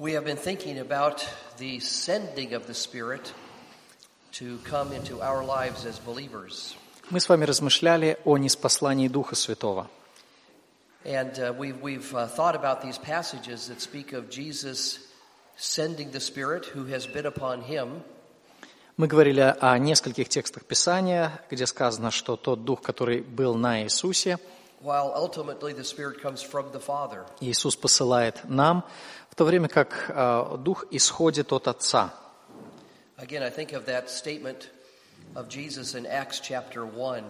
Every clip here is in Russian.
We have been thinking about the sending of the Spirit to come into our lives as believers. Мы с вами размышляли о ниспослании Духа Святого. And we've thought about these passages that speak of Jesus sending the Spirit who has been upon him. Мы говорили о нескольких текстах Писания, где сказано, что тот Дух, который был на Иисусе, While ultimately the Spirit comes from the Father. Иисус посылает нам, в то время как Дух исходит от Отца. Again, I think of that statement of Jesus in Acts chapter 1,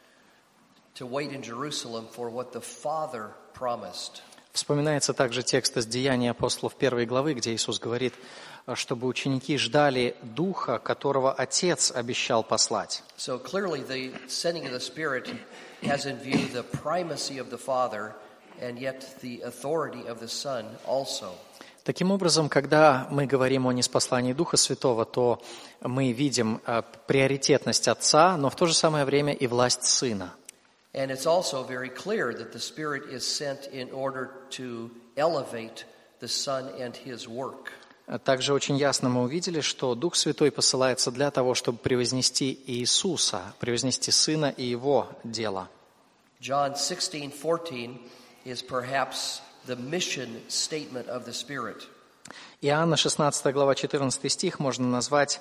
to wait in Jerusalem for what the Father promised. Вспоминается также текст из Деяний апостолов 1 главы, где Иисус говорит, чтобы ученики ждали Духа, которого Отец обещал послать. So clearly the sending of the Spirit has in view the primacy of the Father and yet the authority of the Son also. Таким образом, когда мы говорим о ниспослании Духа Святого, то мы видим приоритетность Отца, но в то же самое время и власть Сына. And it's also very clear that the Spirit is sent in order to elevate the Son and His work. Также очень ясно мы увидели, что Дух Святой посылается для того, чтобы превознести Иисуса, превознести Сына и Его дело. John 16:14 is perhaps the mission statement of the Spirit. Иоанна 16 глава 14 стих можно назвать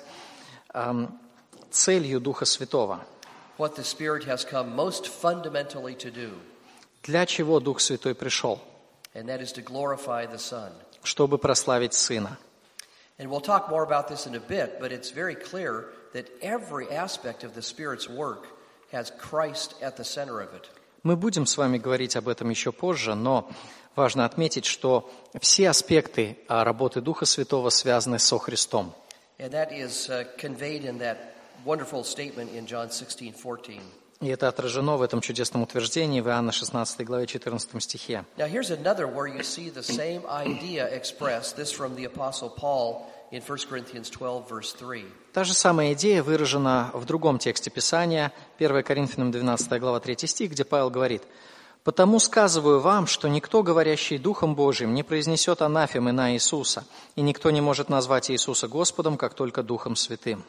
целью Духа Святого. What the Spirit has come most fundamentally to do, Для чего Дух Святой пришел? and that is to glorify the Son. Чтобы прославить Сына. And we'll talk more about this in a bit, but it's very clear that every aspect of the Spirit's work has Christ at the center of it. Мы будем с вами говорить об этом еще позже, но важно отметить, что все аспекты работы Духа Святого связаны со Христом. And that is conveyed in that wonderful statement in John 16:14. И это отражено в этом чудесном утверждении в Иоанна 16 главе 14 стихе. Now here's another where you see the same idea expressed, this from the Apostle Paul in 1 Corinthians 12, verse 3. Та же самая идея выражена в другом тексте Писания, 1 Коринфянам 12 глава 3 стих, где Павел говорит: «Потому сказываю вам, что никто, говорящий Духом Божиим, не произнесет анафемы на Иисуса, и никто не может назвать Иисуса Господом, как только Духом Святым».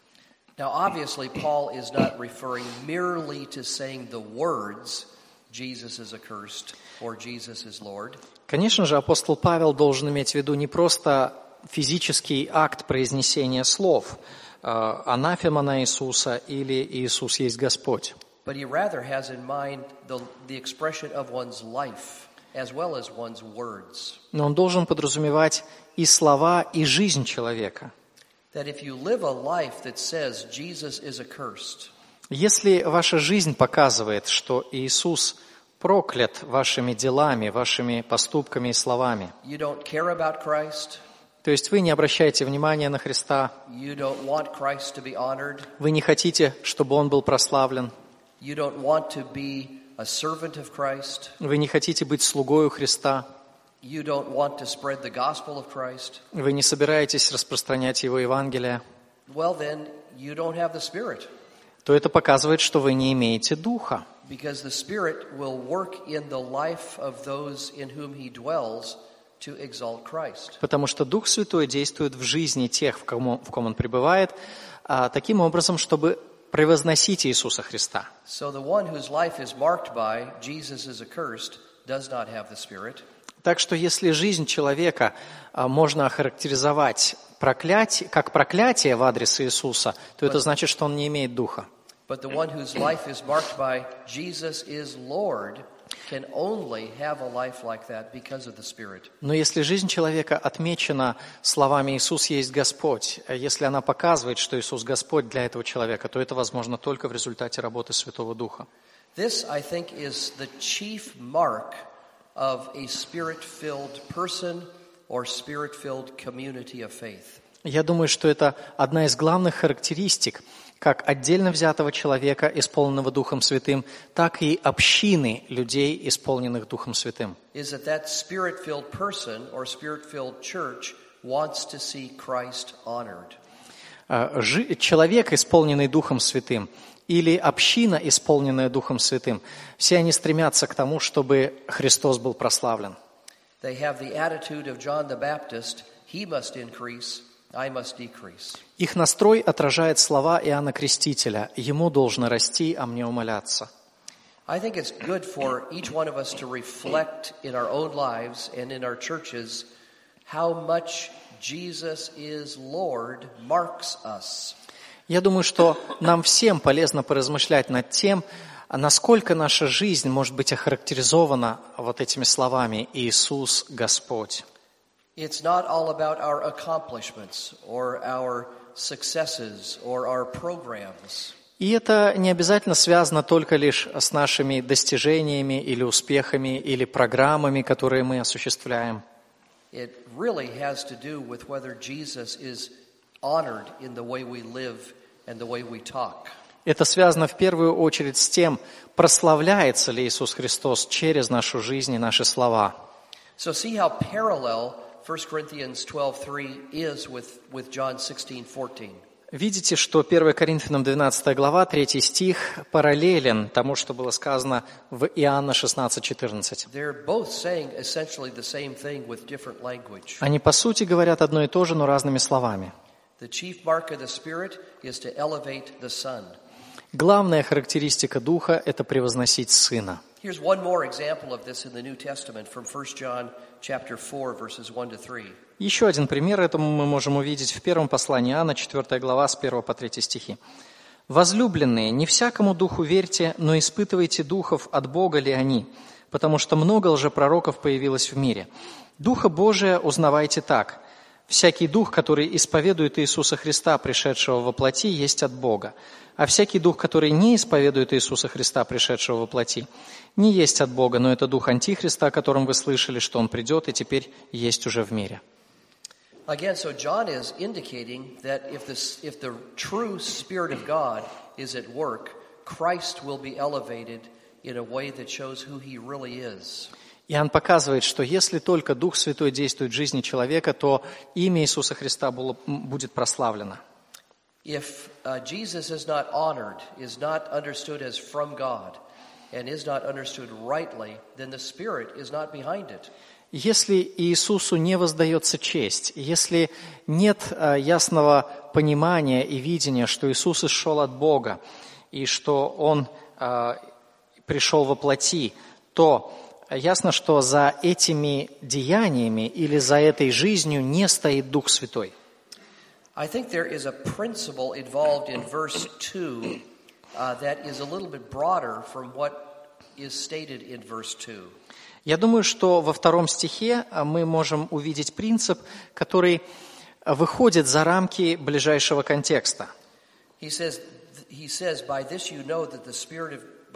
Now obviously Paul is not referring merely to saying the words, Jesus is accursed, or Jesus is Lord. Конечно же, апостол Павел должен иметь в виду не просто физический акт произнесения слов «анафема на Иисуса» или «Иисус есть Господь». But he rather has in mind the expression of one's life as well as one's words. Но он должен подразумевать и слова, и жизнь человека. That if you live a life that says Jesus is accursed, Если ваша жизнь показывает, что Иисус проклят вашими делами, вашими поступками и словами, you don't care about Christ, то есть вы не обращаете внимания на Христа, you don't want Christ to be honored, вы не хотите, чтобы Он был прославлен, you don't want to be a servant of Christ, вы не хотите быть слугою Христа, you don't want to spread the gospel of Christ, вы не собираетесь распространять Его Евангелие, well then you don't have the Spirit. то это показывает, что вы не имеете Духа. Because the Spirit will work in the life of those in whom He dwells to exalt Christ. Потому что Дух Святой действует в жизни тех, в ком Он пребывает, таким образом, чтобы превозносить Иисуса Христа. So the one whose life is marked by Jesus is accursed does not have the Spirit. Так что если жизнь человека можно охарактеризовать как проклятие в адрес Иисуса, то это значит, что он не имеет Духа. But the one whose life is marked by Jesus is Lord can only have a life like that because of the Spirit. Но если жизнь человека отмечена словами «Иисус есть Господь», если она показывает, что Иисус Господь для этого человека, то это возможно только в результате работы Святого Духа. This, I think, is the chief mark of a Spirit-filled person or Spirit-filled community of faith. Я думаю, что это одна из главных характеристик как отдельно взятого человека, исполненного Духом Святым, так и общины людей, исполненных Духом Святым. Is that Spirit-filled person or Spirit-filled church wants to see Christ honored. Человек, исполненный Духом Святым, или община, исполненная Духом Святым, все они стремятся к тому, чтобы Христос был прославлен. They have the attitude of John the Baptist, He must increase, I must decrease. Их настрой отражает слова Иоанна Крестителя: «Ему должно расти, а мне умаляться». I think it's good for each one of us to reflect in our own lives and in our churches how much Jesus is Lord marks us. Я думаю, что нам всем полезно поразмышлять над тем, насколько наша жизнь может быть охарактеризована вот этими словами: «Иисус Господь». It's not all about our accomplishments or our successes or our programs. И это не обязательно связано только лишь с нашими достижениями или успехами или программами, которые мы осуществляем. It really has to do with whether Jesus is honored in the way we live and the way we talk. Это связано в первую очередь с тем, прославляется ли Иисус Христос через нашу жизнь и наши слова. So see how parallel 1 Corinthians 12:3 is with John 16:14. Видите, что 1 Коринфянам 12 глава, 3 стих параллелен тому, что было сказано в Иоанна 16:14. They're both saying essentially the same thing with different language. Они по сути говорят одно и то же, но разными словами. The chief mark of the Spirit is to elevate the Son. Главная характеристика Духа – это превозносить Сына. Here's one more example of this in the New Testament from 1 John chapter 4 verses 1 to 3. Еще один пример этому мы можем увидеть в первом послании Иоанна, 4 глава, с 1 по 3 стихи. «Возлюбленные, не всякому духу верьте, но испытывайте духов, от Бога ли они, потому что много лжепророков появилось в мире. Духа Божия узнавайте так. Всякий дух, который исповедует Иисуса Христа, пришедшего во плоти, есть от Бога. А всякий дух, который не исповедует Иисуса Христа, пришедшего во плоти, не есть от Бога, но это дух Антихриста, о котором вы слышали, что он придет и теперь есть уже в мире». Again, so John is indicating that if the true Spirit of God is at work, Christ will be elevated in a way that shows who he really is. Иоанн показывает, что если только Дух Святой действует в жизни человека, то имя Иисуса Христа будет прославлено. If Jesus is not honored, is not understood as from God, and is not understood rightly, then the Spirit is not behind it. Если Иисусу не воздается честь, если нет ясного понимания и видения, что Иисус исшел от Бога и что Он пришел во плоти, то ясно, что за этими деяниями или за этой жизнью не стоит Дух Святой. I think there is a principle involved in verse 2 that is a little bit broader from what is stated in verse 2. Я думаю, что во 2 стихе мы можем увидеть принцип, который выходит за рамки ближайшего контекста. He says, by this you know the Spirit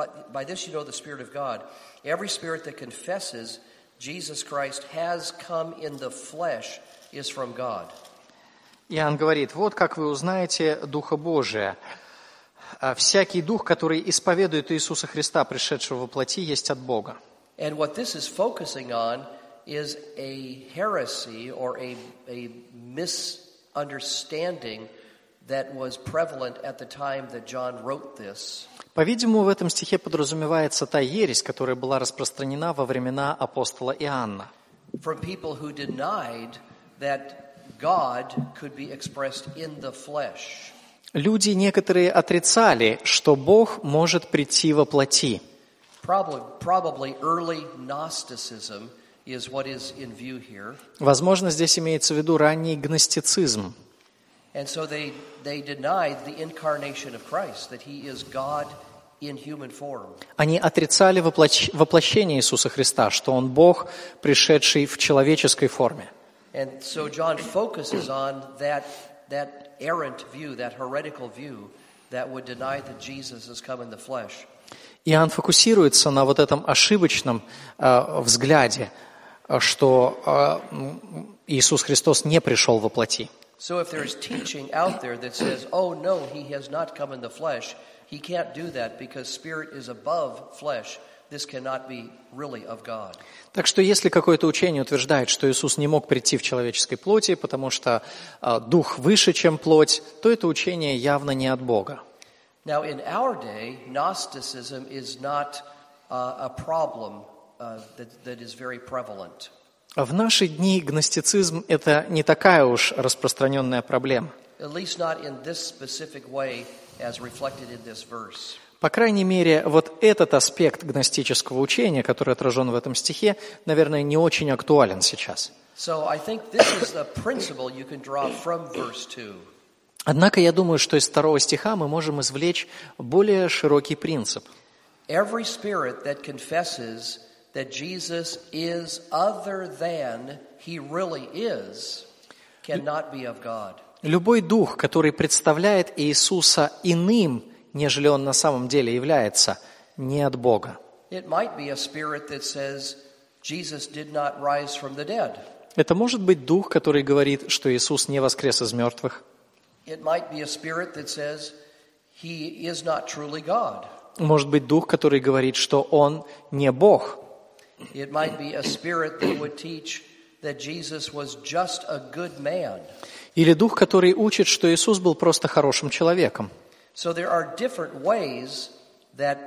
of God. Every spirit that confesses Jesus Christ has come in the flesh is from God. Иоанн говорит: вот как вы узнаете Духа Божия. Всякий дух, который исповедует Иисуса Христа, пришедшего во плоти, есть от Бога. And what this is focusing on is a heresy or a misunderstanding that was prevalent at the time that John wrote this. По-видимому, в этом стихе подразумевается та ересь, которая была распространена во времена апостола Иоанна. From people who denied that God could be expressed in the flesh. Люди некоторые отрицали, что Бог может прийти во плоти. Probably early Gnosticism is what is in view here. Возможно, здесь имеется в виду ранний гностицизм. And so they denied the incarnation of Christ, that he is God in human form. Они отрицали воплощение Иисуса Христа, что Он Бог, пришедший в человеческой форме. And so John focuses on that errant view, that heretical view that would deny that Jesus has come in the flesh. Иоанн фокусируется на вот этом ошибочном взгляде, что Иисус Христос не пришел во плоти. So if there is teaching out there that says, oh no, he has not come in the flesh, he can't do that because spirit is above flesh, this cannot be really of God. Так что если какое-то учение утверждает, что Иисус не мог прийти в человеческой плоти, потому что дух выше, чем плоть, то это учение явно не от Бога. Now, in our day, Gnosticism is not a problem that is very prevalent. В наши дни гностицизм – это не такая уж распространенная проблема. At least not in this specific way as reflected in this verse. По крайней мере, вот этот аспект гностического учения, который отражен в этом стихе, наверное, не очень актуален сейчас. So I think this is the principle you can draw from verse 2. Однако я думаю, что из 2 стиха мы можем извлечь более широкий принцип. Every spirit that confesses that Jesus is other than he really is cannot be of God. Любой дух, который представляет Иисуса иным, нежели Он на самом деле является, не от Бога. It might be a spirit that says Jesus did not rise from the dead. Это может быть дух, который говорит, что Иисус не воскрес из мертвых. It might be a spirit that says he is not truly God. Может быть дух, который говорит, что Он не Бог. It might be a spirit that would teach that Jesus was just a good man. Или дух, который учит, что Иисус был просто хорошим человеком. So there are different ways that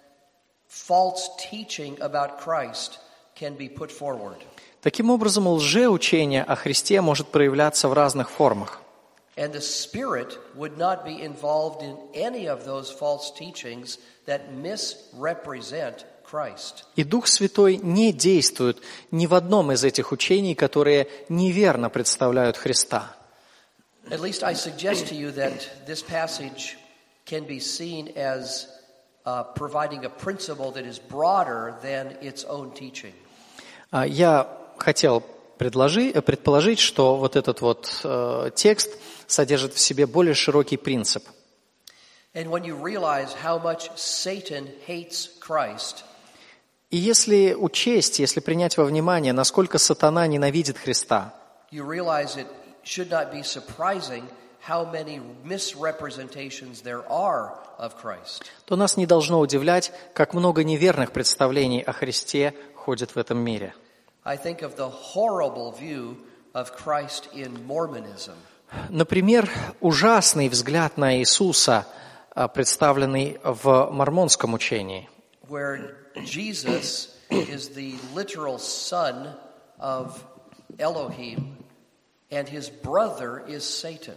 false teaching about Christ can be put forward. Таким образом, лжеучение о Христе может проявляться в разных формах. And the Spirit would not be involved in any of those false teachings that misrepresent Christ. И Дух Святой не действует ни в одном из этих учений, которые неверно представляют Христа. At least I suggest to you that this passage can be seen as providing a principle that is broader than its own teaching. Я хотел предположить, что вот этот вот текст содержит в себе более широкий принцип. And when you realize how much Satan hates Christ, И если учесть, если принять во внимание, насколько сатана ненавидит Христа, you realize it should not be surprising how many misrepresentations there are of Christ. то нас не должно удивлять, как много неверных представлений о Христе ходит в этом мире. I think of the horrible view of Christ in Mormonism. Например, ужасный взгляд на Иисуса, представленный в мормонском учении, Where Jesus is the literal son of Elohim, and his brother is Satan.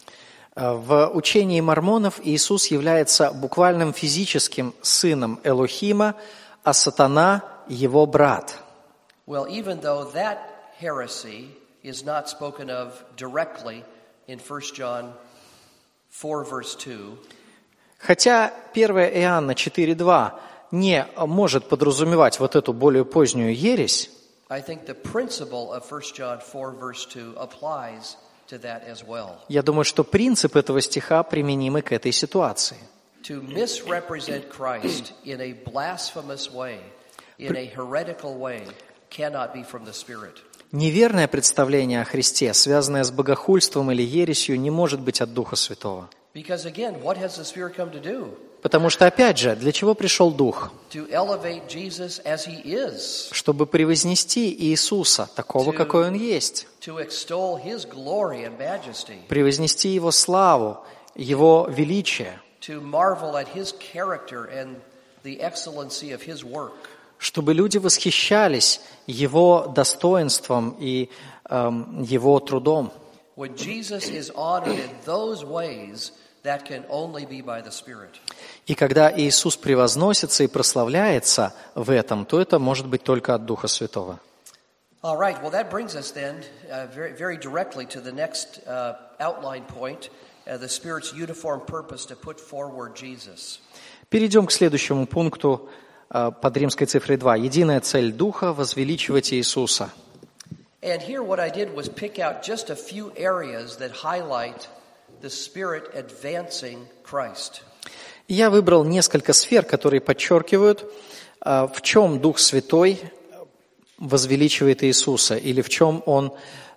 В учении мормонов Иисус является буквальным физическим сыном Элохима, а сатана – его брат. Well, even though that heresy is not spoken of directly in 1 John 4, verse 2, Хотя 1 Иоанна 4:2 не может подразумевать вот эту более позднюю ересь, I think the principle of 1 John 4, verse 2 applies to that as well. я думаю, что принцип этого стиха применим и к этой ситуации. To misrepresent Christ in a blasphemous way, in a heretical way, cannot be from the Spirit. Неверное представление о Христе, связанное с богохульством или ересью, не может быть от Духа Святого. Because again, what has the Spirit come to do? Потому что, опять же, для чего пришел Дух? To elevate Jesus as he is. Чтобы превознести Иисуса, такого, какой Он есть. To extol his glory and majesty. Превознести Его славу, Его величие. To marvel at his character and the excellency of his work. Чтобы люди восхищались Его достоинством и Его трудом. When Jesus is honored in those ways, that can only be by the Spirit. И когда Иисус превозносится и прославляется в этом, то это может быть только от Духа Святого. All right, well that brings us then very directly to the next outline point, the Spirit's uniform purpose to put forward Jesus. Перейдем к следующему пункту под римской цифрой 2. Единая цель Духа – возвеличивать Иисуса. And here what I did was pick out just a few areas that highlight the Spirit advancing Christ. Я выбрал несколько сфер, которые подчеркивают, в чем Дух Святой возвеличивает Иисуса, или в чем Он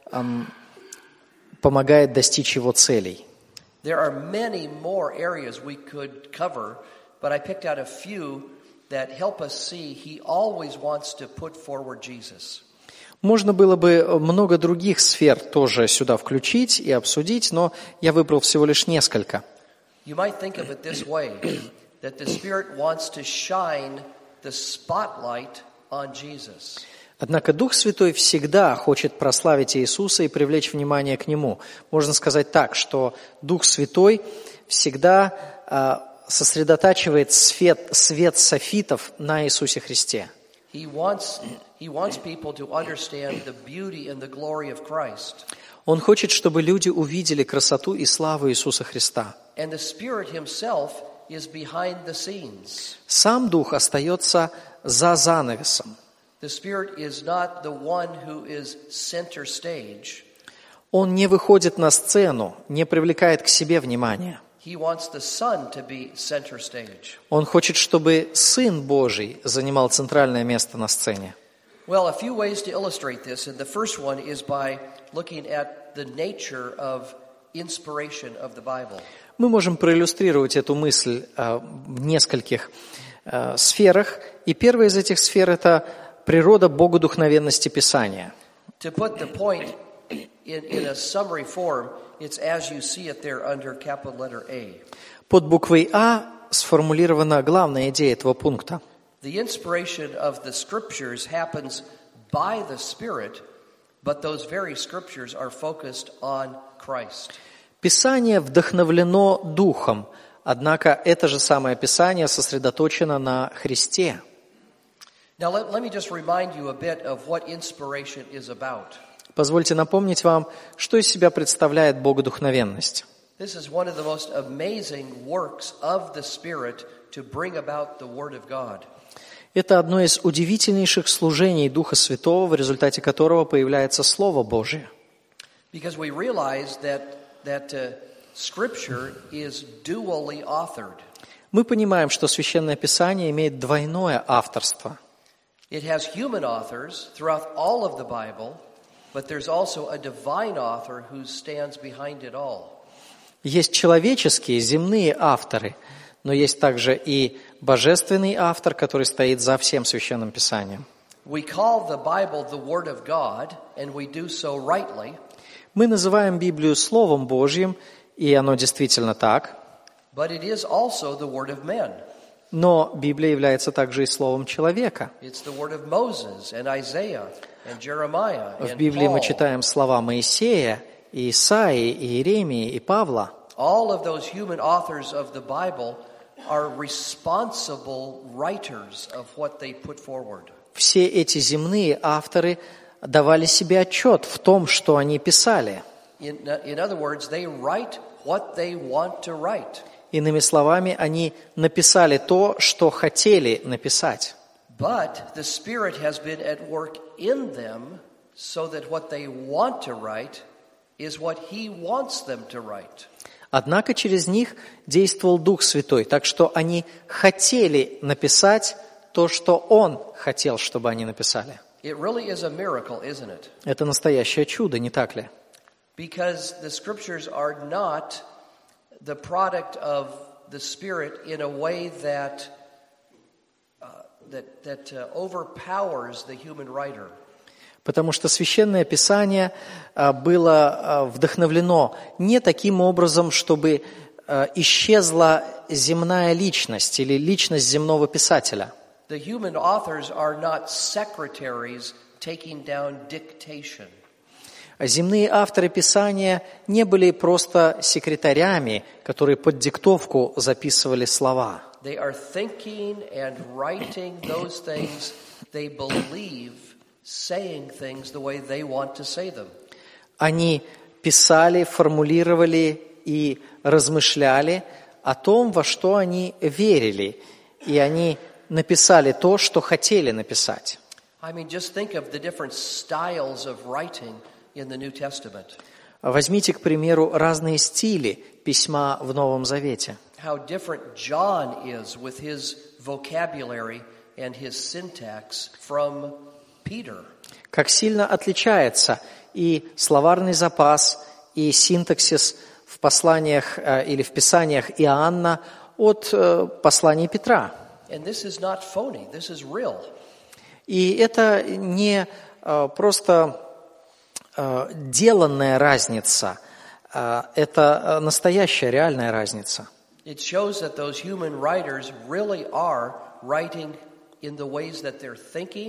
помогает достичь Его целей. There are many more areas we could cover, but I picked out a few that help us see He always wants to put forward Jesus. Можно было бы много других сфер тоже сюда включить и обсудить, но я выбрал всего лишь несколько. You might think of it this way, that the Spirit wants to shine the spotlight on Jesus. Однако Дух Святой всегда хочет прославить Иисуса и привлечь внимание к Нему. Можно сказать так, что Дух Святой всегда сосредотачивает свет софитов на Иисусе Христе. He wants people to understand the beauty and the glory of Christ. Он хочет, чтобы люди увидели красоту и славу Иисуса Христа. And the Spirit himself is behind the scenes. Сам Дух остается за занавесом. The Spirit is not the one who is center stage. Он не выходит на сцену, не привлекает к себе внимания. He wants the Son to be center stage. Он хочет, чтобы Сын Божий занимал центральное место на сцене. Well, a few ways to illustrate this, and the first one is by looking at the nature of inspiration of the Bible. Мы можем проиллюстрировать эту мысль в нескольких сферах, и первая из этих сфер – это природа богодухновенности Писания. To put the point in a summary form, it's as you see it there under capital letter A. Под буквой А сформулирована главная идея этого пункта. The inspiration of the Scriptures happens by the Spirit, but those very Scriptures are focused on Christ. Писание вдохновлено Духом, однако это же самое Писание сосредоточено на Христе. Now let me just remind you a bit of what inspiration is about. Позвольте напомнить вам, что из себя представляет богодухновенность. This is one of the most amazing works of the Spirit to bring about the Word of God. Это одно из удивительнейших служений Духа Святого, в результате которого появляется Слово Божие. Because we realize that Scripture is dually authored. Мы понимаем, что Священное Писание имеет двойное авторство. It has human authors throughout all of the Bible, but there's also a divine author who stands behind it all. Есть человеческие, земные авторы, но есть также и божественный автор, который стоит за всем Священным Писанием. We call the Bible the Word of God, and we do so rightly. Мы называем Библию Словом Божьим, и оно действительно так. But it is also the Word of men. Но Библия является также и Словом человека. It's the Word of Moses and Isaiah and Jeremiah В and Библии мы Paul. читаем слова Моисея, и Исаии, и Иеремии, и Павла. All of those human authors of the Bible are responsible writers of what they put forward. Все эти земные авторы давали себе отчет в том, что они писали. In other words, they write what they want to write. Иными словами, они написали то, что хотели написать. But the Spirit has been at work in them so that what they want to write is what He wants them to write. Однако через них действовал Дух Святой, так что они хотели написать то, что Он хотел, чтобы они написали. It really is a miracle, isn't it? Это настоящее чудо, не так ли? Because the Scriptures are not the product of the Spirit in a way that overpowers the human writer. Потому что Священное Писание было вдохновлено не таким образом, чтобы исчезла земная личность или личность земного писателя. The human authors are not secretaries taking down dictation. Земные авторы Писания не были просто секретарями, которые под диктовку записывали слова. They are thinking and writing those things they believe, saying things the way they want to say them. Они писали, формулировали и размышляли о том, во что они верили, и они написали то, что хотели написать. I mean, just think of the different styles of writing in the New Testament. Возьмите, к примеру, разные стили письма в Новом Завете. How different John is with his vocabulary and his syntax from Peter. Как сильно отличается и словарный запас, и синтаксис в посланиях или в писаниях Иоанна от посланий Петра. And this is not phony, this is real. И это не просто деланная разница, это настоящая, реальная разница. It shows that those human writers really are writing in the ways that they're thinking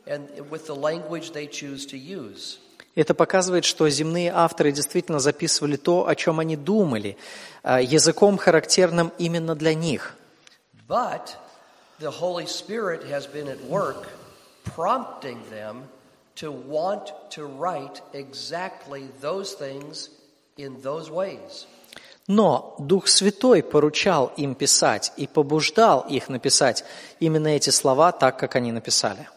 and with the language they choose to use. Это показывает, что земные авторы действительно записывали то, о чем они думали, языком, характерным именно для них. But the Holy Spirit has been at work prompting them to want to write exactly those things in those ways. Но Дух Святой поручал им писать и побуждал их написать именно эти слова так, как они написали.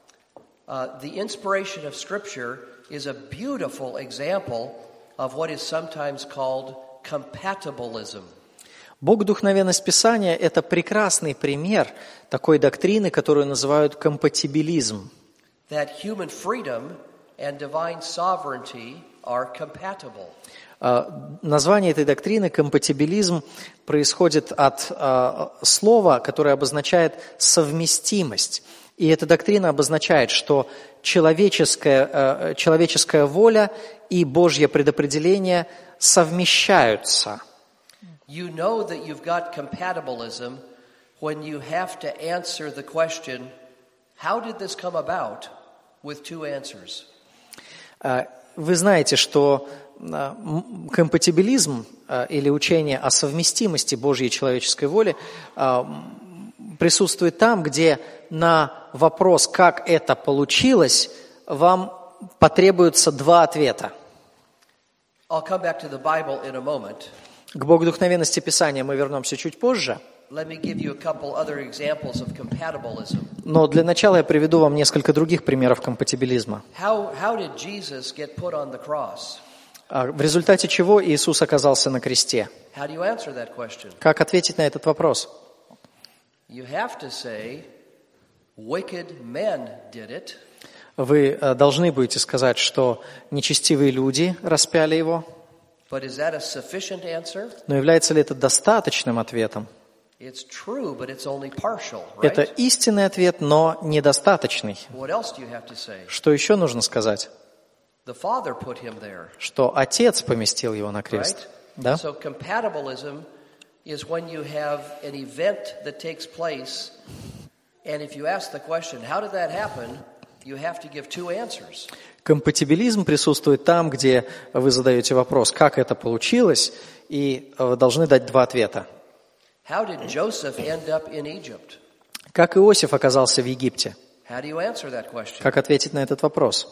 The inspiration of Scripture is a beautiful example of what is sometimes called compatibilism. Богодухновенность Писания – это прекрасный пример такой доктрины, которую называют компатибилизм. That human freedom and divine sovereignty are compatible. Название этой доктрины «компатибилизм» происходит от слова, которое обозначает совместимость. И эта доктрина обозначает, что человеческая воля и Божье предопределение совмещаются. You know that you've got compatibilism when you have to answer the question, how did this come about, with two answers. Вы знаете, что компатибилизм или учение о совместимости Божьей и человеческой воли присутствует там, где на вопрос, как это получилось, вам потребуется два ответа. I'll come back to the Bible in a moment. К богодухновенности Писания мы вернемся чуть позже. Let me give you a couple other examples of compatibilism. Но для начала я приведу вам несколько других примеров компатибилизма. How did Jesus get put on the cross? В результате чего Иисус оказался на кресте? How do you answer that question? Как ответить на этот вопрос? You have to say, wicked men did it. Вы должны будете сказать, что нечестивые люди распяли его. But is that a sufficient answer? Но является ли это достаточным ответом? It's true, but it's only partial, Это right? истинный ответ, но недостаточный. What else do you have to say? Что еще нужно сказать? The Father put him there, Что Отец поместил его на крест. right? Да? So compatibilism is when you have an event that takes place, and if you ask the question, how did that happen? You have to give two answers. Компатибилизм присутствует там, где вы задаете вопрос, как это получилось, и вы должны дать два ответа. How did Joseph end up in Egypt? Как Иосиф оказался в Египте? How do you answer that question? Как ответить на этот вопрос?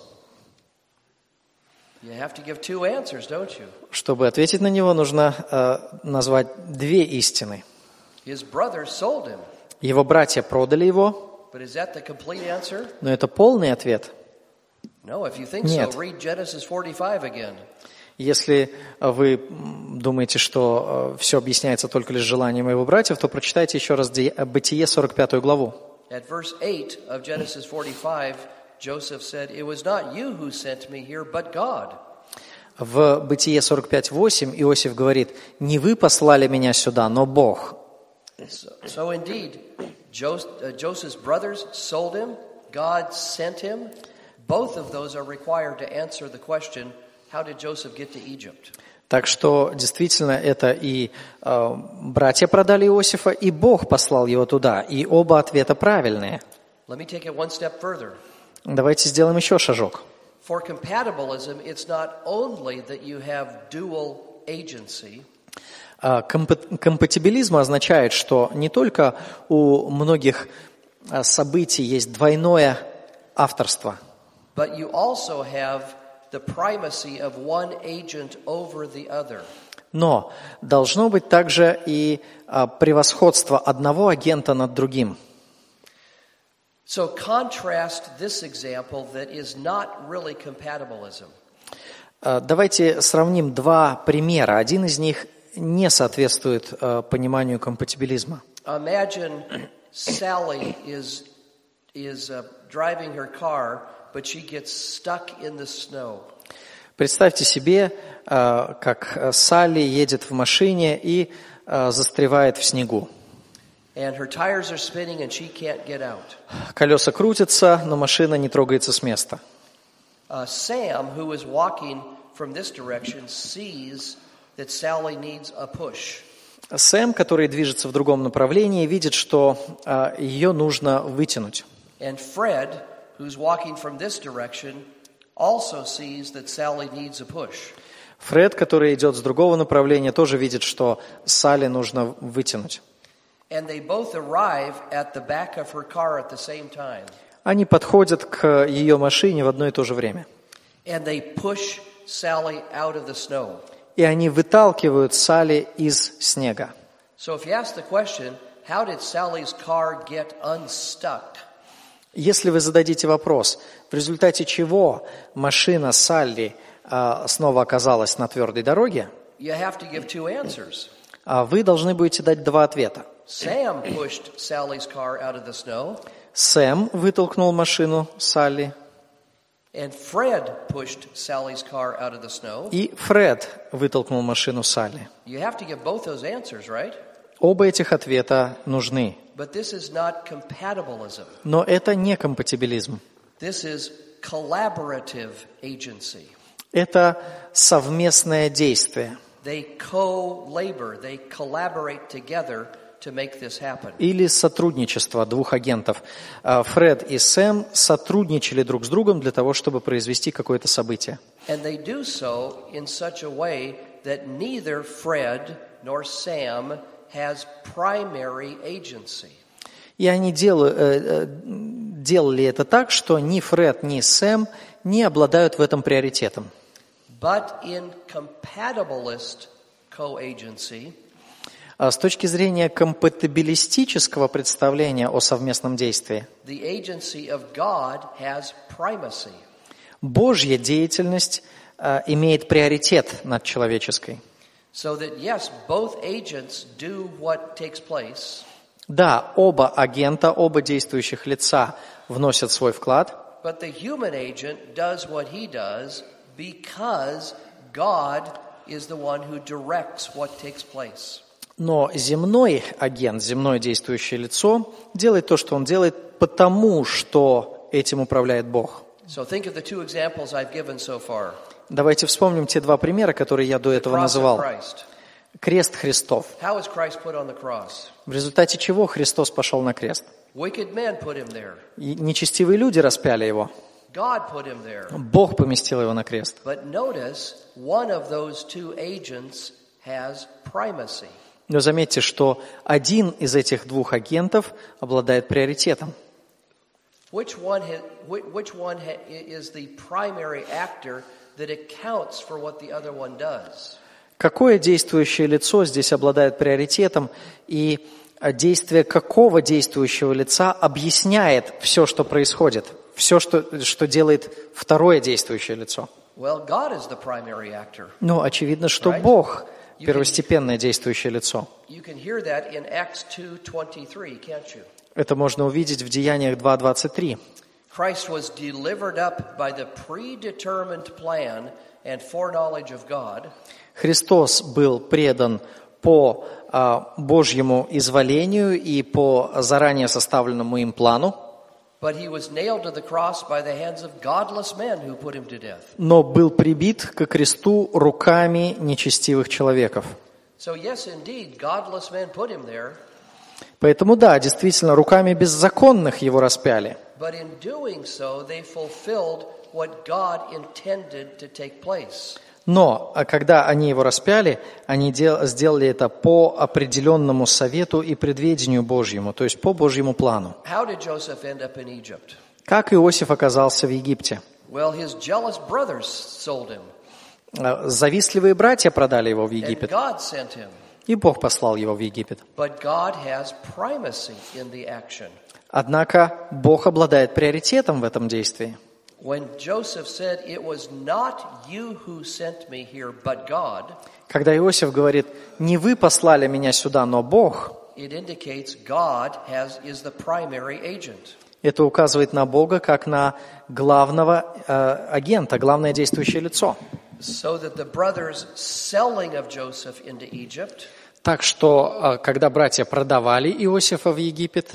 You have to give two answers, don't you? Чтобы ответить на него, нужно назвать две истины. His brothers sold him, Его братья продали его, but is that the complete answer? но это полный ответ. No, if you think Нет. so, read Genesis 45 again. Если вы думаете, что все объясняется только лишь желанием его братьев, то прочитайте еще раз Бытие 45 главу. At verse 8 of Genesis 45, Joseph said, "It was not you who sent me here, but God." В Бытие 45:8 Иосиф говорит: «Не вы послали меня сюда, но Бог». So indeed, Joseph's brothers sold him, God sent him. Both of those are required to answer the question, how did Joseph get to Egypt? Так что действительно это и братья продали Иосифа, и Бог послал его туда, и оба ответа правильные. Let me take it one step further. Давайте сделаем еще шажок. For compatibilism, it's not only that you have dual agency, Компатибилизм означает, что не только у многих событий есть двойное авторство, but you also have the primacy of one agent over the other. но должно быть также и превосходство одного агента над другим. So contrast this example that is not really compatibilism. Давайте сравним два примера. Один из них не соответствует пониманию компатибилизма. Imagine Sally is driving her car, but she gets stuck in the snow. Представьте себе, как Салли едет в машине и застревает в снегу. And her tires are spinning and she can't get out. Колеса крутятся, но машина не трогается с места. Sam, who is walking from this direction, sees that Sally needs a push. Сэм, который движется в другом направлении, видит, что ее нужно вытянуть. And Fred, who's walking from this direction, also sees that Sally needs a push. Фред, который идет с другого направления, тоже видит, что Салли нужно вытянуть. And they both arrive at the back of her car at the same time. Они подходят к ее машине в одно и то же время. And they push Sally out of the snow. И они выталкивают Салли из снега. So if you ask the question, how did Sally's car get unstuck? Если вы зададите вопрос, в результате чего машина Салли снова оказалась на твердой дороге, You have to give two answers. вы должны будете дать два ответа. Sam pushed Sally's car out of the snow, Сэм вытолкнул машину Салли, and Fred pushed Sally's car out of the snow. и Фред вытолкнул машину Салли. You have to give both those answers, right? Оба этих ответа нужны. But this is not compatibilism. Но это не компатибилизм. This is collaborative agency. Это совместное действие. They co-labor, they collaborate together to make this happen. Или сотрудничество двух агентов. Фред и Сэм сотрудничали друг с другом для того, чтобы произвести какое-то событие. And they do so in such a way that neither Fred nor Sam has primary agency. И они делали это так, что ни Фред, ни Сэм не обладают в этом приоритетом. But in compatibilist co-agency, С точки зрения компатибилистического представления о совместном действии, the agency of God has primacy. Божья деятельность имеет приоритет над человеческой. So that yes, both agents do what takes place, Да, оба агента, оба действующих лица вносят свой вклад, but the human agent does what he does because God is the one who directs what takes place. но земной агент, земное действующее лицо делает то, что он делает, потому что этим управляет Бог. So think of the two examples I've given so far. Давайте вспомним те два примера, которые я до этого Cross of называл. Christ. Крест Христов. How was Christ put on the cross? В результате чего Христос пошел на крест? Wicked men put him there. И нечестивые люди распяли его. God put him there. Бог поместил его на крест. But notice, one of those two agents has primacy. Но заметьте, что один из этих двух агентов обладает приоритетом. Which one is the primary actor that accounts for what the other one does? Какое действующее лицо здесь обладает приоритетом, и действие какого действующего лица объясняет все, что происходит, все, что делает второе действующее лицо? Well, God is the primary actor. Ну, очевидно, что Right. Бог первостепенное действующее лицо. You can hear that in Acts 2:23, can't you? Это можно увидеть в Деяниях 2:23. Christ was delivered up by the predetermined plan and foreknowledge of God. Христос был предан по Божьему изволению и по заранее составленному им плану, But he was nailed to the cross by the hands of godless men who put him to death. но был прибит ко кресту руками нечестивых человеков. So yes, indeed, godless men put him there, Поэтому да, действительно, руками беззаконных его распяли. but in doing so, they fulfilled what God intended to take place. Но когда они его распяли, они сделали это по определенному совету и предведению Божьему, то есть по Божьему плану. How did Joseph end up in Egypt? Как Иосиф оказался в Египте? Well, his jealous brothers sold him, Завистливые братья продали его в and Египет, God sent him. и Бог послал его в Египет. But God has primacy in the action. Однако Бог обладает приоритетом в этом действии. When Joseph said, "It was not you who sent me here, but God," Когда Иосиф говорит, не вы послали меня сюда, но Бог, it indicates God is the primary agent. это указывает на Бога как на главного агента, главное действующее лицо. So that the brothers' selling of Joseph into Egypt Так что, когда братья продавали Иосифа в Египет,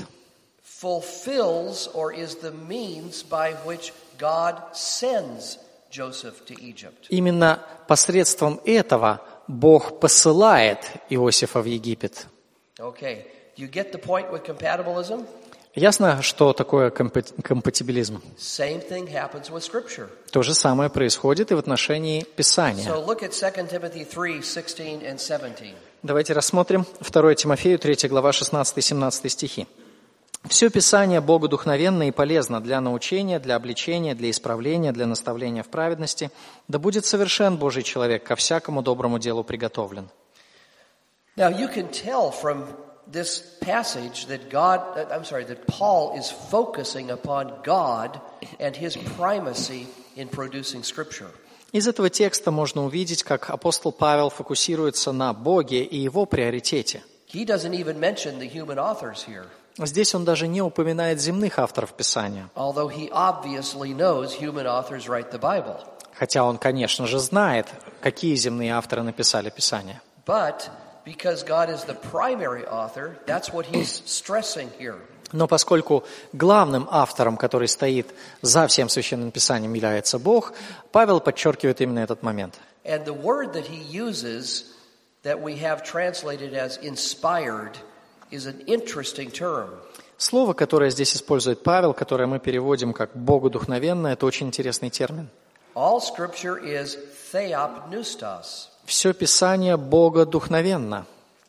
fulfills or is the means by which God sends Joseph to Egypt. именно посредством этого Бог посылает Иосифа в Египет. Okay, do you get the point with compatibilism? Ясно, что такое компатибилизм? Same thing happens with Scripture. То же самое происходит и в отношении Писания. So look at 2 Timothy 3:16 and 17. Давайте рассмотрим 2 Тимофею, 3 глава, 16-17 стихи. «Все Писание богодухновенно и полезно для научения, для обличения, для исправления, для наставления в праведности. Да будет совершен Божий человек, ко всякому доброму делу приготовлен». Now you can tell from this passage that that Paul is focusing upon God and his primacy in producing Scripture. Из этого текста можно увидеть, как апостол Павел фокусируется на Боге и его приоритете. He doesn't even mention the human authors here. Здесь он даже не упоминает земных авторов Писания. Although he obviously knows human authors write the Bible. Хотя он, конечно же, знает, какие земные авторы написали Писание. But because God is the primary author, that's what he's stressing here. Но поскольку главным автором, который стоит за всем Священным Писанием, является Бог, Павел подчеркивает именно этот момент. And the word that he uses that we have translated as inspired is an interesting term. Слово, которое здесь использует Павел, которое мы переводим как «богодухновенно», это очень интересный термин. All scripture is theopneustos, Все Писание богодухновенно,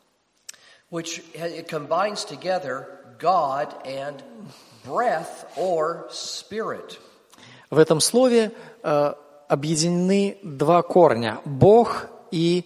which it combines together God and breath or spirit. В этом слове объединены два корня – Бог и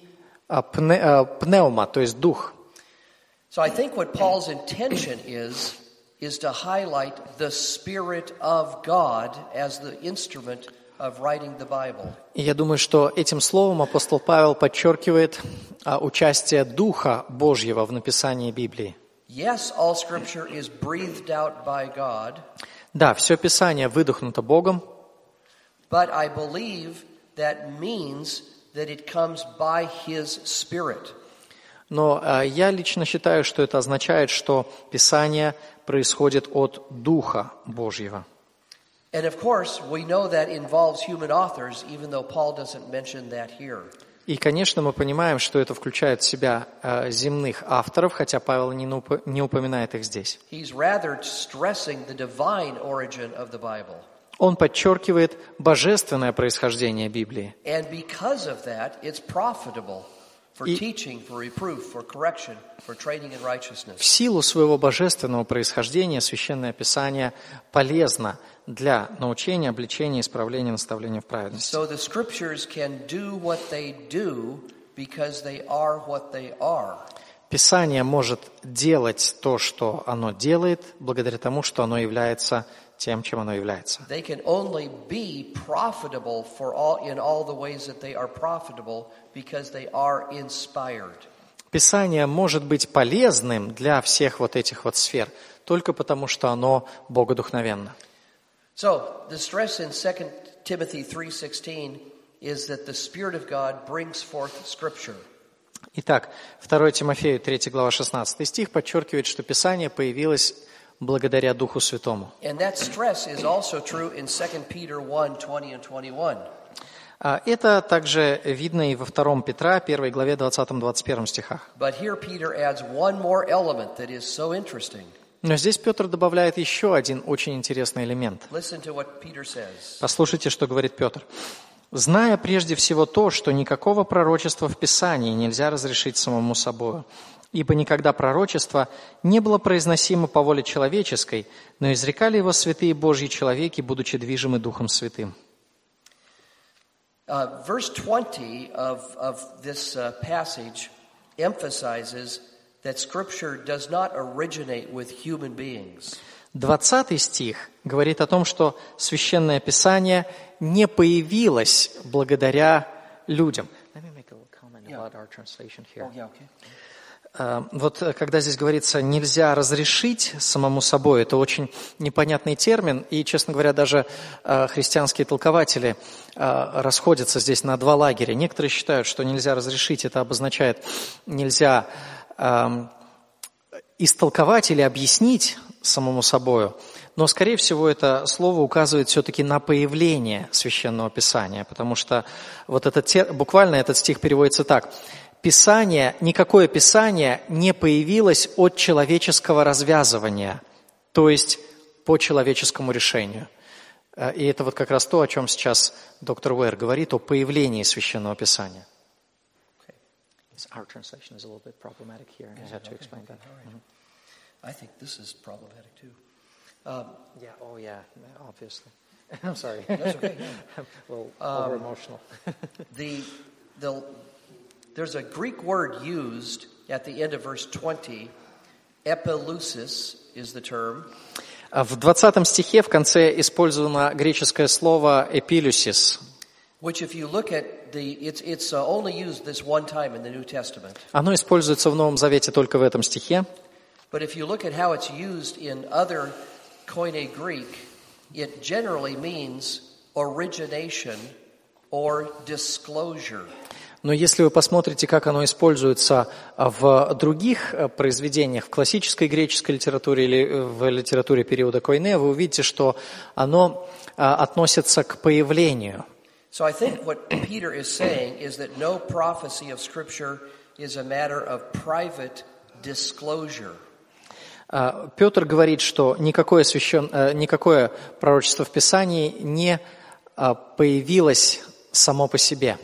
пневма, то есть дух. So I think what Paul's intention is to highlight the Spirit of God as the instrument of writing the Bible. И я думаю, что этим словом апостол Павел подчеркивает участие Духа Божьего в написании Библии. Yes, all Scripture is breathed out by God. Да, все Писание выдохнуто Богом, But I believe that means that it comes by His Spirit. но я лично считаю, что это означает, что Писание происходит от Духа Божьего. And of course, we know that involves human authors, even though Paul doesn't mention that here. И, конечно, мы понимаем, что это включает в себя земных авторов, хотя Павел не упоминает их здесь. He's rather stressing the divine origin of the Bible. Он подчеркивает божественное происхождение Библии. And because of that, it's profitable for teaching, for reproof, for correction, for training in righteousness. В силу своего божественного происхождения Священное Писание полезно для научения, обличения, исправления, наставления в праведности. So the scriptures can do what they do because they are what they are. Писание может делать то, что оно делает, благодаря тому, что оно является тем, чем оно является. They can only be profitable in all the ways that they are profitable because they are inspired. Писание может быть полезным для всех вот этих вот сфер только потому, что оно богодухновенно. So, the stress in 2 Timothy 3:16 is that the Spirit of God brings forth Scripture. Итак, 2 Тимофею, 3 глава, 16 стих подчеркивает, что Писание появилось благодаря Духу Святому. And that stress is also true in 2 Peter 1:20 and 21. Это также видно и во 2 Петра, 1 главе, 20-21 стихах. But here Peter adds one more element that is so interesting. Но здесь Петр добавляет еще один очень интересный элемент. Listen to what Peter says. Послушайте, что говорит Петр. «Зная прежде всего то, что никакого пророчества в Писании нельзя разрешить самому собою, ибо никогда пророчество не было произносимо по воле человеческой, но изрекали его святые Божьи человеки, будучи движимы Духом Святым». Verse 20 of this passage emphasizes that Scripture does not originate with human beings. 20 стих говорит о том, что Священное Писание не появилось благодаря людям. Вот когда здесь говорится «нельзя разрешить самому собой», это очень непонятный термин, и, честно говоря, даже христианские толкователи расходятся здесь на два лагеря. Некоторые считают, что нельзя разрешить, это обозначает нельзя истолковать или объяснить самому собою, но, скорее всего, это слово указывает все-таки на появление Священного Писания, потому что вот буквально этот стих переводится так: никакое Писание не появилось от человеческого развязывания. то есть по человеческому решению. И это вот как раз то, о чем сейчас доктор Уэр говорит, о появлении Священного Писания. Our translation is a little bit problematic here. I have to explain that. I think this is problematic too. Yeah, obviously. I'm sorry. That's okay. A little over emotional. There's a Greek word used at the end of verse 20. Epilusis is the term. В 20 стихе в конце использовано греческое слово «эпилюсис», which, if you look at it's only used this one time in the New Testament. Оно используется в Новом Завете только в этом стихе. But if you look at how it's used in other Koine Greek, it generally means origination or disclosure. Но если вы посмотрите, как оно используется в других произведениях, в классической греческой литературе или в литературе периода Койне, вы увидите, что оно относится к появлению. So I think what Peter is saying is that no prophecy of Scripture is a matter of private disclosure. Петр говорит, что никакое пророчество в Писании не появилось само по себе.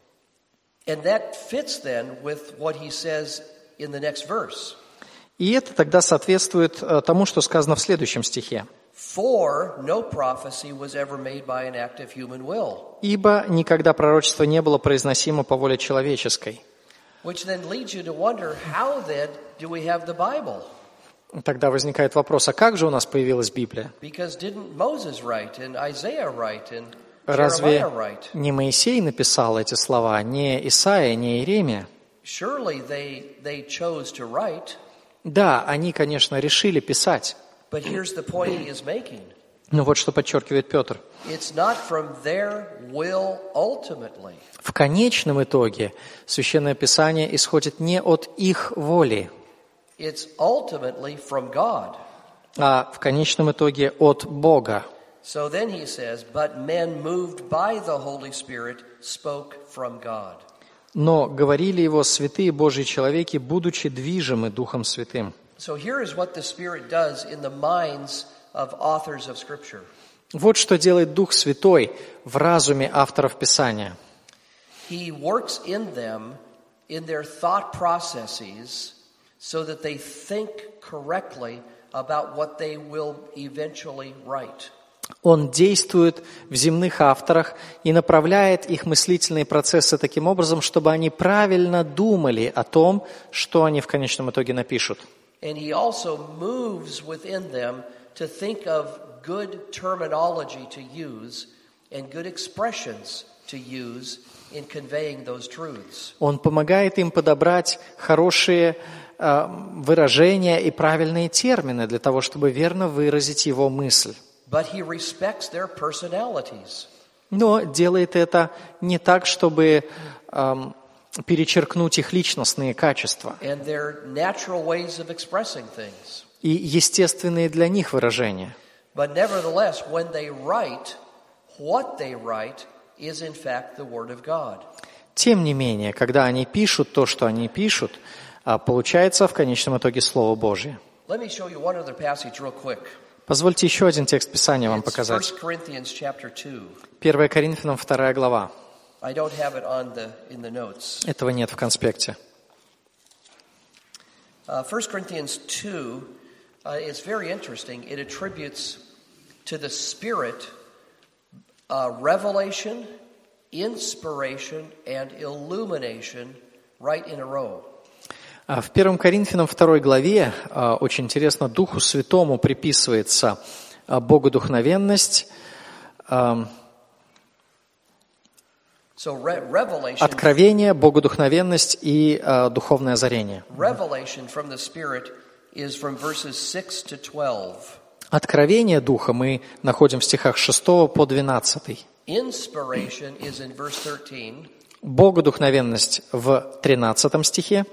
And that fits then with what he says in the next verse. И это тогда соответствует тому, что сказано в следующем стихе. For no prophecy was ever made by an act of human will. Ибо никогда пророчество не было произносимо по воле человеческой. Which then leads you to wonder, how then do we have the Bible? Тогда возникает вопрос, а как же у нас появилась Библия? Because didn't Moses write and Isaiah write and Разве Jeremiah write? не Моисей написал эти слова, не Исаия, не Иеремия? Surely they chose to write. Да, они, конечно, решили писать. But here's the point he is making. Но вот что подчеркивает Петр. It's not from their will ultimately. В конечном итоге Священное Писание исходит не от их воли, It's ultimately from God. а в конечном итоге от Бога. So then he says, but men moved by the Holy Spirit spoke from God. Но говорили его святые Божьи человеки, будучи движимы Духом Святым. So here is what the Spirit does in the minds of authors of Scripture. Вот что делает Дух Святой в разуме авторов Писания. He works in them, in their thought processes, so that they think correctly about what they will eventually write. Он действует в земных авторах и направляет их мыслительные процессы таким образом, чтобы они правильно думали о том, что они в конечном итоге напишут. And he also moves within them to think of good terminology to use and good expressions to use in conveying those truths. Он помогает им подобрать хорошие выражения и правильные термины для того, чтобы верно выразить его мысль. But he respects their personalities. Но делает это не так, чтобы перечеркнуть их личностные качества And their natural ways of expressing things. и естественные для них выражения. But nevertheless, when they write, what they write is in fact the Word of God. Тем не менее, когда они пишут то, что они пишут, получается в конечном итоге Слово Божье. Let me show you one other passage real quick. Позвольте еще один текст Писания вам It's показать. 1 Corinthians chapter 2. 1 Коринфянам 2 глава. I don't have it in the notes. Этого нет в конспекте. 1 Corinthians 2 is very interesting. It attributes to the Spirit revelation, inspiration, and illumination right in a row. В 1 Коринфянам 2 главе, очень интересно, Духу Святому приписывается богодухновенность, откровение, богодухновенность и духовное озарение. Откровение Духа мы находим в стихах 6 по 12. Богодухновенность в 13 стихе.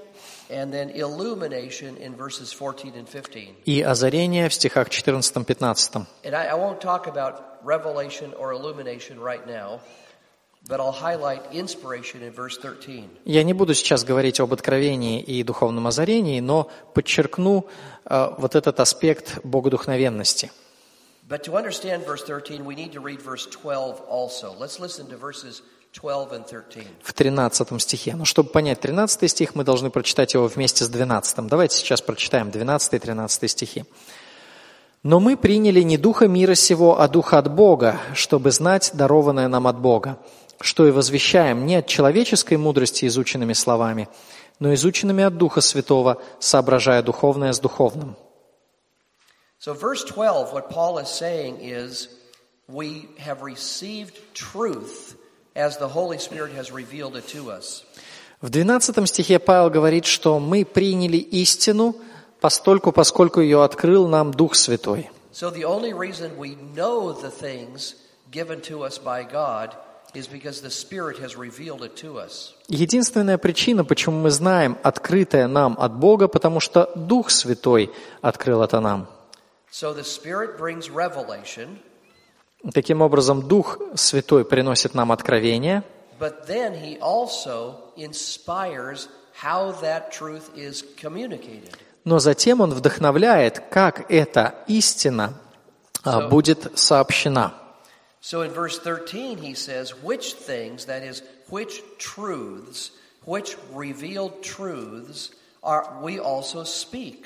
И озарение в стихах 14-15. But I'll highlight inspiration in verse 13. Я не буду сейчас говорить об откровении и духовном озарении, но подчеркну вот этот аспект богодухновенности. But to understand verse 13, we need to read verse 12 also. Let's listen to verses 12 and 13. В 13 стихе. Но чтобы понять 13 стих, мы должны прочитать его вместе с 12. Давайте сейчас прочитаем 12 и 13 стихи. «Но мы приняли не духа мира сего, а духа от Бога, чтобы знать дарованное нам от Бога, что и возвещаем не от человеческой мудрости изученными словами, но изученными от Духа Святого, соображая духовное с духовным». So verse 12, what Paul is saying is, we have received truth as the Holy Spirit has revealed it to us. В 12 стихе Павел говорит, что мы приняли истину, поскольку ее открыл нам Дух Святой. So the only reason we know the things given to us by God is because the Spirit has revealed it to us. Единственная причина, почему мы знаем открытое нам от Бога, потому что Дух Святой открыл это нам. So the Spirit brings revelation. Таким образом, Дух Святой приносит нам откровение, But then he also inspires how that truth is communicated. но затем Он вдохновляет, как эта истина будет сообщена. So in verse 13 he says, which things, that is, which truths, which revealed truths are we also speak.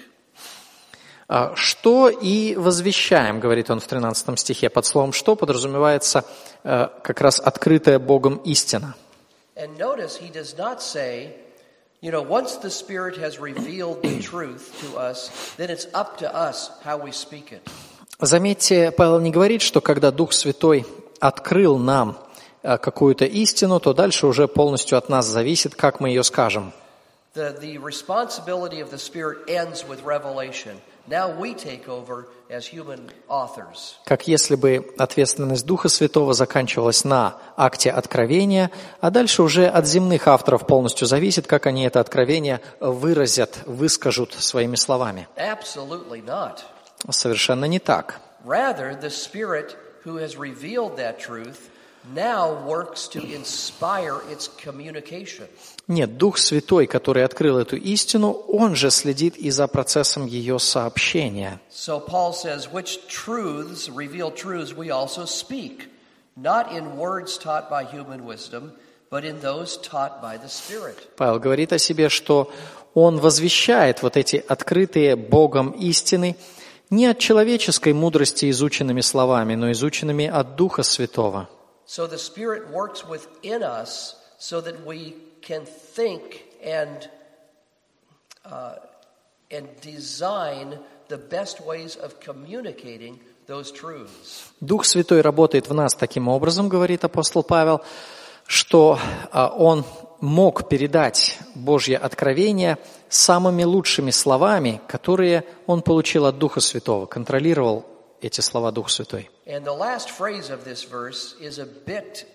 «Что и возвещаем», говорит он в 13 стихе. Под словом «что» подразумевается как раз открытая Богом истина. And notice he does not say, once the Spirit has revealed the truth to us, then it's up to us how we speak it. Заметьте, Павел не говорит, что когда Дух Святой открыл нам какую-то истину, то дальше уже полностью от нас зависит, как мы ее скажем. The responsibility of the Spirit ends with revelation. Now we take over as human authors. Как если бы ответственность Духа Святого заканчивалась на акте откровения, а дальше уже от земных авторов полностью зависит, как они это откровение выразят, выскажут своими словами. Absolutely not. Совершенно не так. Rather, the Spirit who has revealed that truth now works to inspire its communication. Нет, Дух Святой, который открыл эту истину, Он же следит и за процессом ее сообщения. So Paul says, which truths, revealed truths, we also speak, not in words taught by human wisdom, but in those taught by the Spirit. Павел говорит о себе, что он возвещает вот эти открытые Богом истины не от человеческой мудрости изученными словами, но изученными от Духа Святого. So the Spirit works within us so that we can think and design the best ways of communicating those truths. Дух Святой работает в нас таким образом, говорит апостол Павел, что он мог передать Божье откровение самыми лучшими словами, которые он получил от Духа Святого, контролировал эти слова Дух Святой. And the last phrase of this verse is a bit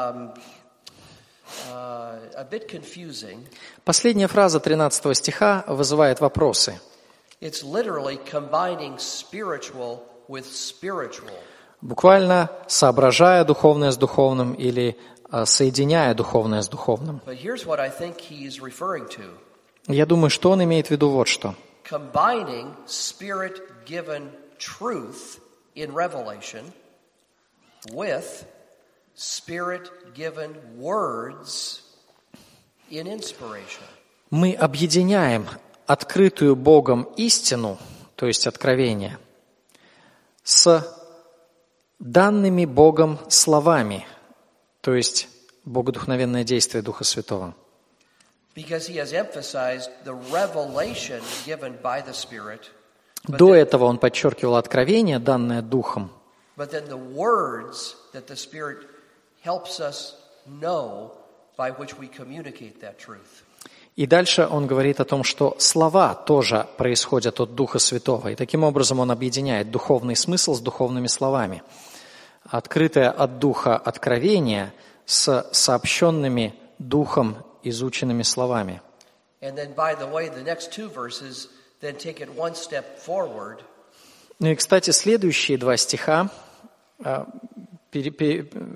confusing. Последняя фраза 13 стиха вызывает вопросы. It's literally combining spiritual with spiritual. Буквально соображая духовное с духовным или соединяя духовное с духовным. But here's what I think he's referring to. Я думаю, что он имеет в виду вот что. Combining Spirit-given truth in revelation with Spirit-given words in inspiration. Мы объединяем открытую Богом истину, то есть откровение, с данными Богом словами, то есть богодухновенное действие Духа Святого. Because he has emphasized the revelation given by the Spirit. До этого он подчеркивал откровение, данное Духом. But then the words that the Spirit helps us know by which we communicate that truth. И дальше он говорит о том, что слова тоже происходят от Духа Святого. И таким образом он объединяет духовный смысл с духовными словами. Открытое от Духа откровение с сообщенными Духом изученными словами. And then, by the way, the next two verses then take it one step forward. Ну и, кстати, следующие два стиха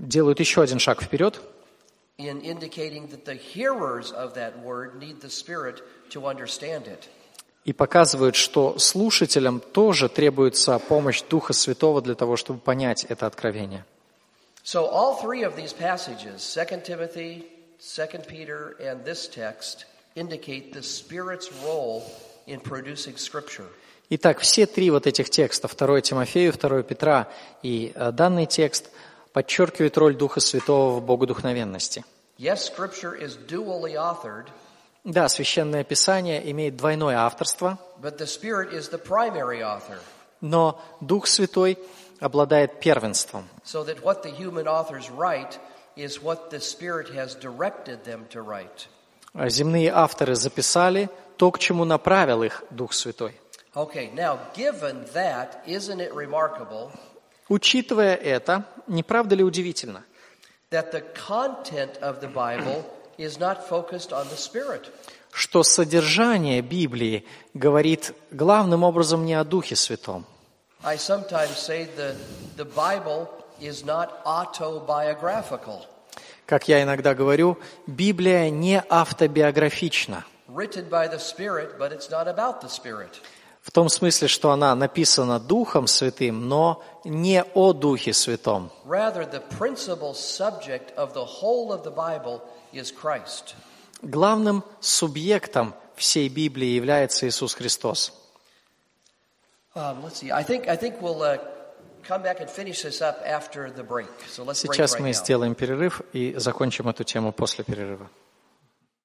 делают еще один шаг вперед in indicating that the hearers of that word need the Spirit to understand it. и показывают, что слушателям тоже требуется помощь Духа Святого для того, чтобы понять это откровение. So all three of these passages, 2 Timothy, 2 Peter, and this text, indicate the Spirit's role in producing Scripture. Итак, все три вот этих текста, 2 Тимофею, 2 Петра и данный текст, подчеркивают роль Духа Святого в богодухновенности. Yes, Scripture is dually authored, Да, Священное Писание имеет двойное авторство, but the Spirit is the primary author, но Дух Святой обладает первенством. so that what the human authors write is what the Spirit has directed them to write. Земные авторы записали то, к чему направил их Дух Святой. Okay, now given that, isn't it remarkable Учитывая это, не правда ли удивительно, that the content of the Bible is not focused on the Spirit? что содержание Библии говорит главным образом не о Духе Святом? I sometimes say the Bible is not autobiographical, Как я иногда говорю, Библия не автобиографична. written by the Spirit, but it's not about the Spirit. В том смысле, что она написана Духом Святым, но не о Духе Святом. Rather, the principal subject of the whole of the Bible is Christ. Главным субъектом всей Библии является Иисус Христос. Let's see. I think we'll come back and finish this up after the break. So let's break Сейчас right мы now. сделаем перерыв и закончим эту тему после перерыва.